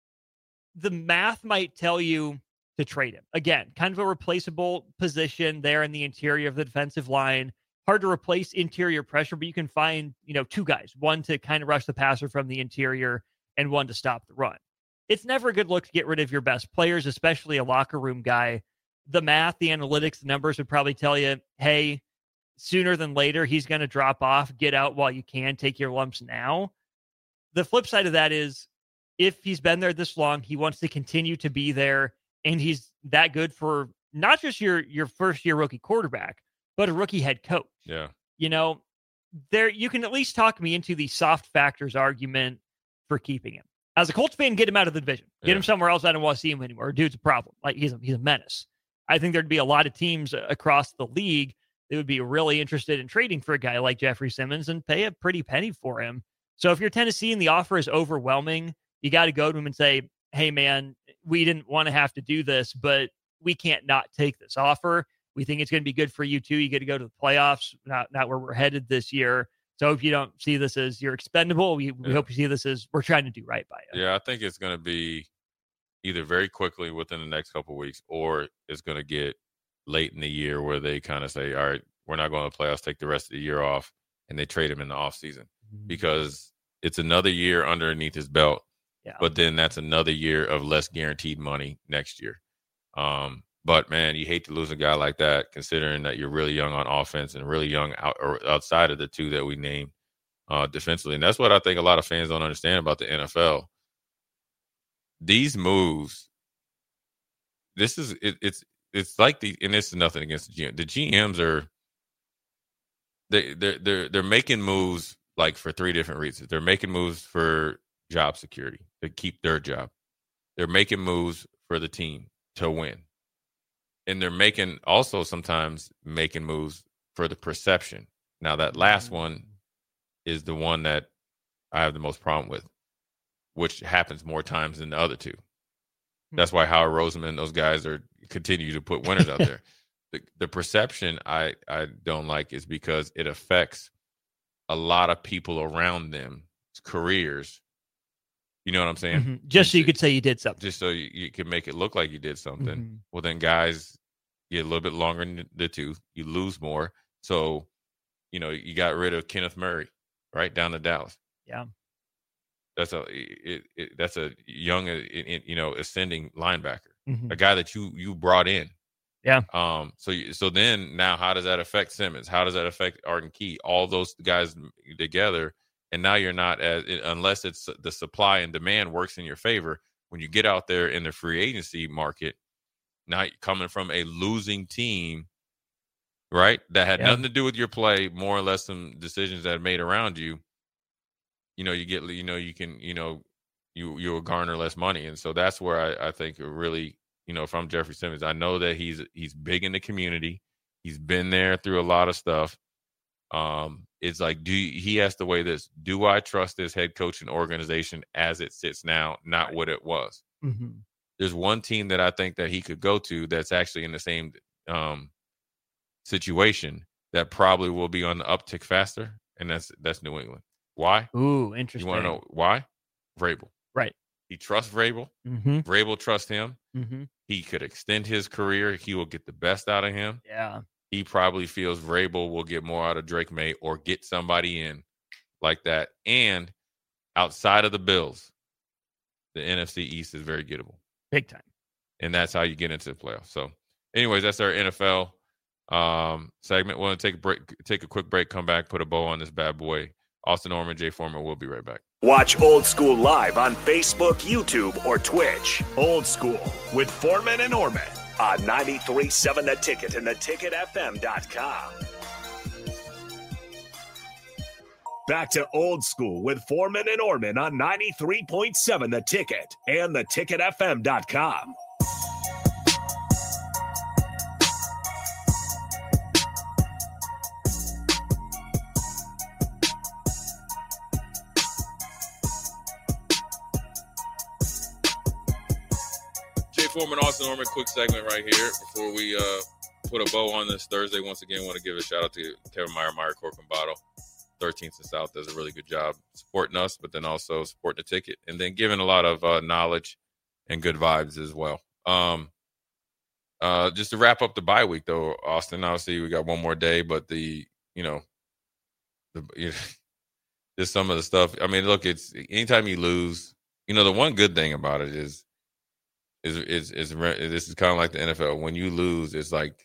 the math might tell you to trade him. Again, kind of a replaceable position there in the interior of the defensive line. Hard to replace interior pressure, but you can find, you know, two guys, one to kind of rush the passer from the interior and one to stop the run. It's never a good look to get rid of your best players, especially a locker room guy. The math, the analytics, the numbers would probably tell you, hey, sooner than later, he's going to drop off. Get out while you can. Take your lumps now. The flip side of that is if he's been there this long, he wants to continue to be there, and he's that good for not just your, your first-year rookie quarterback, but a rookie head coach. Yeah. You know, there you can at least talk me into the soft factors argument for keeping him. As a Colts fan, get him out of the division. Get yeah. him somewhere else. I don't want to see him anymore. Dude's a problem. Like he's a, he's a menace. I think there'd be a lot of teams across the league that would be really interested in trading for a guy like Jeffrey Simmons and pay a pretty penny for him. So if you're Tennessee and the offer is overwhelming, you got to go to him and say, hey, man, we didn't want to have to do this, but we can't not take this offer. We think it's going to be good for you too. You get to go to the playoffs, not, not where we're headed this year. So if you don't see this as you're expendable, we, we yeah. hope you see this as we're trying to do right by you. Yeah, I think it's going to be either very quickly within the next couple of weeks, or it's going to get late in the year where they kind of say, all right, we're not going to the playoffs, take the rest of the year off, and they trade him in the offseason mm-hmm. because it's another year underneath his belt. Yeah. But then that's another year of less guaranteed money next year. Um, but, man, you hate to lose a guy like that, considering that you're really young on offense and really young out, or outside of the two that we named uh, defensively. And that's what I think a lot of fans don't understand about the N F L. These moves, this is it, it's it's like the and this is nothing against the G M. The G Ms are they they're they're they're making moves like for three different reasons. They're making moves for job security to keep their job. They're making moves for the team to win, and they're making also sometimes making moves for the perception. Now that last one is the one that I have the most problem with, which happens more times than the other two. That's why Howard Roseman and those guys are continue to put winners out there. The, the perception I, I don't like is because it affects a lot of people around them, careers. You know what I'm saying? Mm-hmm. Just so you could say you did something. Just so you, you can make it look like you did something. Mm-hmm. Well, then guys get a little bit longer in the tooth. You lose more. So, you know, you got rid of Kenneth Murray, right, down to Dallas. Yeah. That's a it, it, that's a young, you know, ascending linebacker, mm-hmm. a guy that you you brought in. Yeah. Um. So so then now, how does that affect Simmons? How does that affect Arden Key? All those guys together, and now you're not as unless it's the supply and demand works in your favor. When you get out there in the free agency market, now you're coming from a losing team, right? That had yeah. nothing to do with your play, more or less some decisions that are made around you. You know, you get, you know, you can, you know, you you'll garner less money, and so that's where I, I think really, you know, from Jeffrey Simmons, I know that he's he's big in the community, he's been there through a lot of stuff. Um, it's like, do you, he has to weigh this: do I trust this head coach and organization as it sits now, not right. what it was? Mm-hmm. There's one team that I think that he could go to that's actually in the same um, situation that probably will be on the uptick faster, and that's that's New England. Why? Ooh, interesting. You want to know why? Vrabel. Right. He trusts Vrabel. Mm-hmm. Vrabel trusts him. Mm-hmm. He could extend his career. He will get the best out of him. Yeah. He probably feels Vrabel will get more out of Drake May or get somebody in like that. And outside of the Bills, the N F C East is very gettable. Big time. And that's how you get into the playoffs. So, anyways, that's our N F L um, segment. We'll take a break, take a quick break, come back, put a bow on this bad boy. Austin Norman, Jay Foreman, we'll be right back. Watch Old School live on Facebook, YouTube, or Twitch. Old School with Foreman and Orman on ninety-three point seven The Ticket and the ticket f m dot com. Back to Old School with Foreman and Orman on ninety-three point seven The Ticket and the ticket f m dot com. Foreman, Austin Norman, quick segment right here before we uh, put a bow on this Thursday. Once again, want to give a shout out to Kevin Meyer, Meyer Corcombotto, thirteenth and South, does a really good job supporting us, but then also supporting the ticket and then giving a lot of uh, knowledge and good vibes as well. Um, uh, just to wrap up the bye week, though, Austin, obviously we got one more day, but the, you know, the, you know, just some of the stuff. I mean, look, it's anytime you lose, you know, the one good thing about it is, Is is is this is kind of like the N F L. When you lose, it's like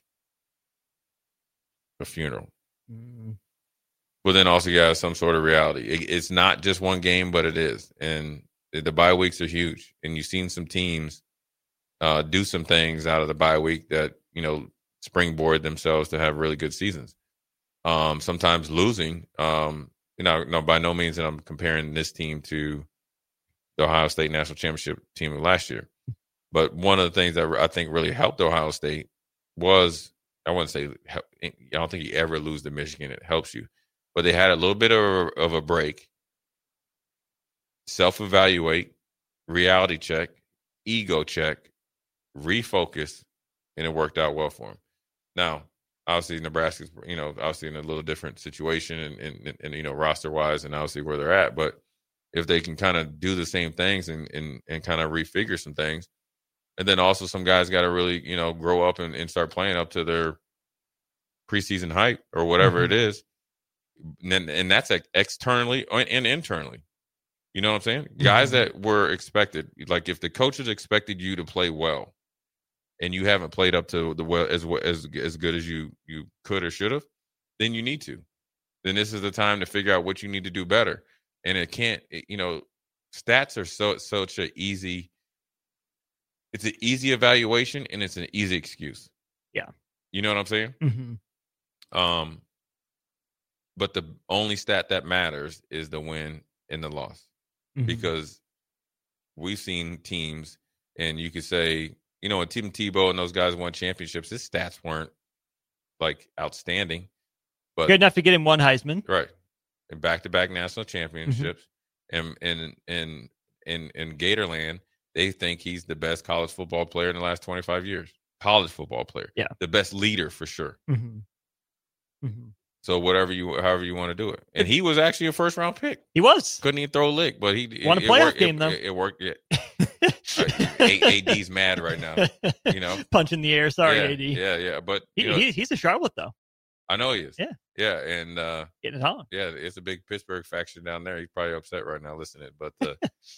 a funeral. Mm-hmm. But then also you have some sort of reality. It, it's not just one game, but it is. And the, the bye weeks are huge. And you've seen some teams uh, do some things out of the bye week that, you know, springboard themselves to have really good seasons. Um, sometimes losing, um, you know, no, by no means that I'm comparing this team to the Ohio State National Championship team of last year. But one of the things that I think really helped Ohio State was, I wouldn't say, I don't think you ever lose to Michigan. It helps you. But they had a little bit of a, of a break, self-evaluate, reality check, ego check, refocus, and it worked out well for them. Now, obviously, Nebraska's, you know, obviously in a little different situation and, and, and you know, roster-wise and obviously where they're at. But if they can kind of do the same things and, and, and kind of refigure some things, And then also some guys got to really, you know, grow up and, and start playing up to their preseason height or whatever mm-hmm. it is. And, then, and that's like externally and internally. You know what I'm saying? Mm-hmm. Guys that were expected, like if the coaches expected you to play well and you haven't played up to the well as as as good as you you could or should have, then you need to. Then this is the time to figure out what you need to do better. And it can't, it, you know, stats are so such an easy. It's an easy evaluation and it's an easy excuse. Yeah. You know what I'm saying? Mm-hmm. Um, but the only stat that matters is the win and the loss. Mm-hmm. Because we've seen teams, and you could say, you know, when Tim Tebow and those guys won championships, his stats weren't like outstanding. But good enough to get him one Heisman. Right. And back-to-back national championships. Mm-hmm. And in in in in Gatorland, they think he's the best college football player in the last twenty-five years. College football player. Yeah. The best leader for sure. Mm-hmm. Mm-hmm. So whatever you, however you want to do it. And he was actually a first round pick. He was. Couldn't even throw a lick, but he won a playoff worked, game it, though. It, it worked. Yeah. A D's mad right now. You know, punch in the air. Sorry, yeah, A D. Yeah, yeah. But he, you know, he, he's a Charlotte though. I know he is. Yeah. Yeah. And uh, getting it on. Yeah, it's a big Pittsburgh faction down there. He's probably upset right now listening. But uh,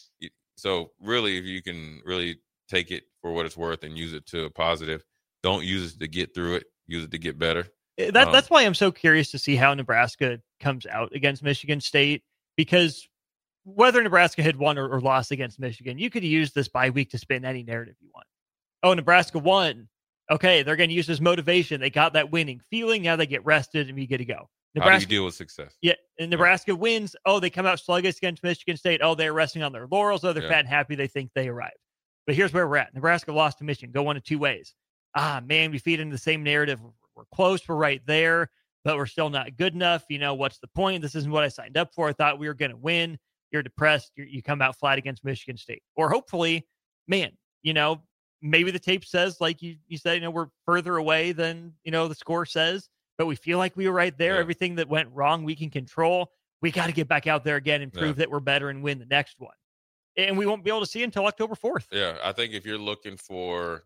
so really, if you can really take it for what it's worth and use it to a positive, don't use it to get through it. Use it to get better. That, um, that's why I'm so curious to see how Nebraska comes out against Michigan State, because whether Nebraska had won or, or lost against Michigan, you could use this bye week to spin any narrative you want. Oh, Nebraska won. Okay, they're going to use this motivation. They got that winning feeling. Now they get rested and we get to go. Nebraska, how do you deal with success? Yeah, and Nebraska yeah. wins. Oh, they come out sluggish against Michigan State. Oh, they're resting on their laurels. Oh, they're yeah. fat and happy. They think they arrived. But here's where we're at. Nebraska lost to Michigan. Go one of two ways. Ah, man, we feed into the same narrative. We're close. We're right there, but we're still not good enough. You know, what's the point? This isn't what I signed up for. I thought we were going to win. You're depressed. You're, you come out flat against Michigan State. Or hopefully, man, you know, maybe the tape says, like you, you said, you know, we're further away than, you know, the score says, but we feel like we were right there. Yeah. Everything that went wrong, we can control. We got to get back out there again and prove yeah. that we're better and win the next one. And we won't be able to see it until October fourth. Yeah, I think if you're looking for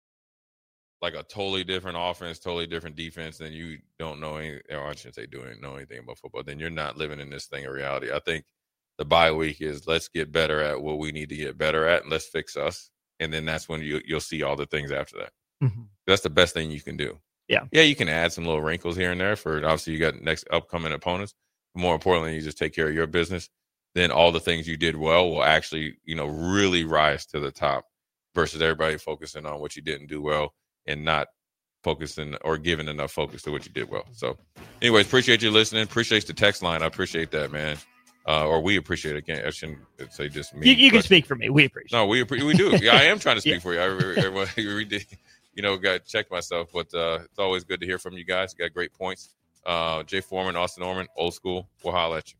like a totally different offense, totally different defense, then you don't know any, or I shouldn't say doing know anything about football, then you're not living in this thing of reality. I think the bye week is let's get better at what we need to get better at, and let's fix us. And then that's when you, you'll see all the things after that. Mm-hmm. That's the best thing you can do. Yeah. Yeah, you can add some little wrinkles here and there for, obviously, you got next upcoming opponents. But more importantly, you just take care of your business. Then all the things you did well will actually, you know, really rise to the top versus everybody focusing on what you didn't do well and not focusing or giving enough focus to what you did well. So anyways, appreciate you listening. Appreciate the text line. I appreciate that, man. Uh, or we appreciate it. Can't, I shouldn't say just me. You, you can speak for me. We appreciate No, we we do. Yeah, I am trying to speak yeah. for you. I, everyone, you know, got to check myself. But uh, it's always good to hear from you guys. You got great points. Uh, Jay Foreman, Austin Norman, old school. We'll holler at you.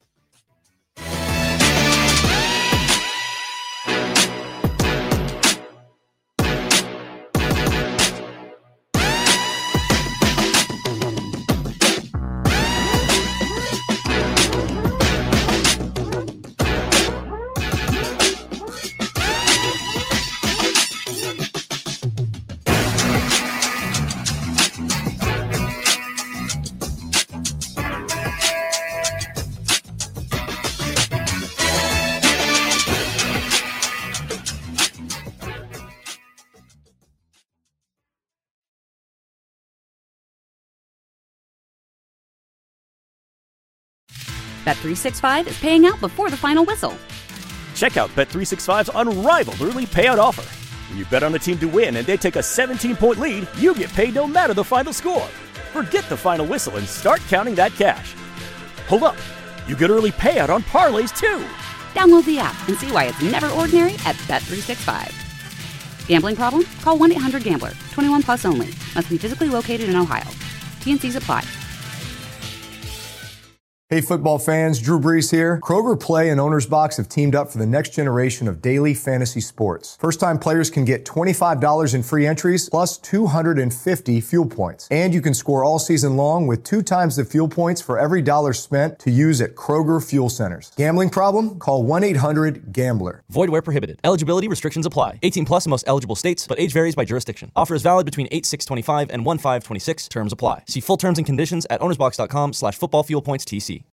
Bet three sixty-five is paying out before the final whistle. Check out Bet three sixty-five's unrivaled early payout offer. When you bet on a team to win and they take a seventeen-point lead, you get paid no matter the final score. Forget the final whistle and start counting that cash. Hold up. You get early payout on parlays, too. Download the app and see why it's never ordinary at Bet three sixty-five. Gambling problem? Call one eight hundred gambler. twenty-one plus only. Must be physically located in Ohio. T and C's apply. Hey, Hey, football fans, Drew Brees here. Kroger Play and Owner's Box have teamed up for the next generation of daily fantasy sports. First-time players can get twenty-five dollars in free entries plus two hundred fifty fuel points. And you can score all season long with two times the fuel points for every dollar spent to use at Kroger Fuel Centers. Gambling problem? Call one eight hundred gambler. Void where prohibited. Eligibility restrictions apply. eighteen plus in most eligible states, but age varies by jurisdiction. Offer is valid between eight six twenty-five and one five twenty-six. Terms apply. See full terms and conditions at ownersbox.com slash football fuel points TC.